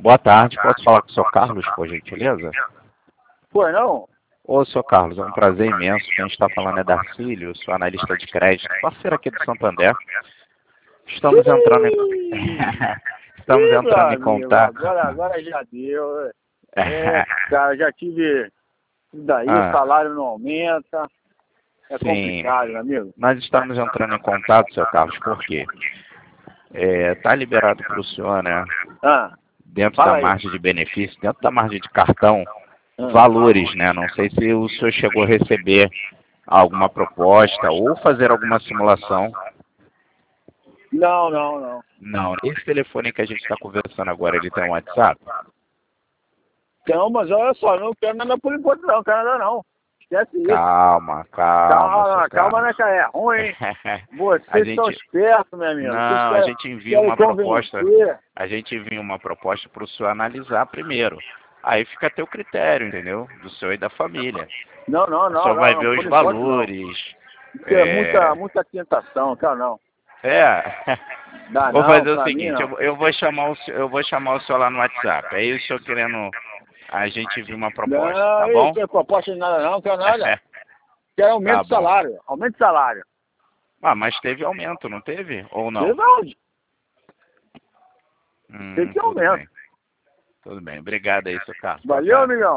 Boa tarde, posso falar com o senhor Carlos, por gentileza? Pois não? Ô, senhor Carlos, é um prazer imenso. Quem está falando é Darcílio, sou analista de crédito, parceiro aqui do Santander. Estamos entrando em, Estamos Ih, meu entrando em amigo, contato. agora já deu. Cara, já tive isso daí, o Ah, salário não aumenta. É sim, complicado, meu amigo. nós estamos entrando em contato, senhor Carlos, por quê? Tá liberado para o senhor, né? Ah, Dentro da fala aí. margem de benefício, dentro da margem de cartão, Ah. valores, né? Não sei se o senhor chegou a receber alguma proposta ou fazer alguma simulação. Não, não, não. Não, esse telefone que a gente está conversando agora, ele tem um WhatsApp? Então, mas olha só, não quero nada por enquanto não, quero nada não. Esquece isso. Calma, calma, seu Calma, Carlos. né, cara? É ruim, hein? A Vocês são gente, espertos, meu amigo. Vocês não, a gente envia querem uma proposta, convencer. a gente envia uma proposta para o senhor analisar primeiro. Aí fica a teu critério, entendeu? Do senhor e da família. Não, não, O não, senhor vai não, ver por os enquanto não. valores. Isso é É, muita tentação, cara, não. é. Dá Vou não, fazer o pra mim seguinte, não. eu vou chamar eu vou chamar o senhor lá no WhatsApp. Aí o senhor querendo a gente envia uma proposta, tá Não, bom? isso não é proposta de nada não, quero nada. Quero aumento Tá de bom. salário, aumento de salário. Ah, mas teve aumento, não teve? Ou não? Teve onde? Teve que Tudo aumento. bem. Tudo bem. Obrigado aí, seu Carlos. Boa Valeu, tarde. amigão.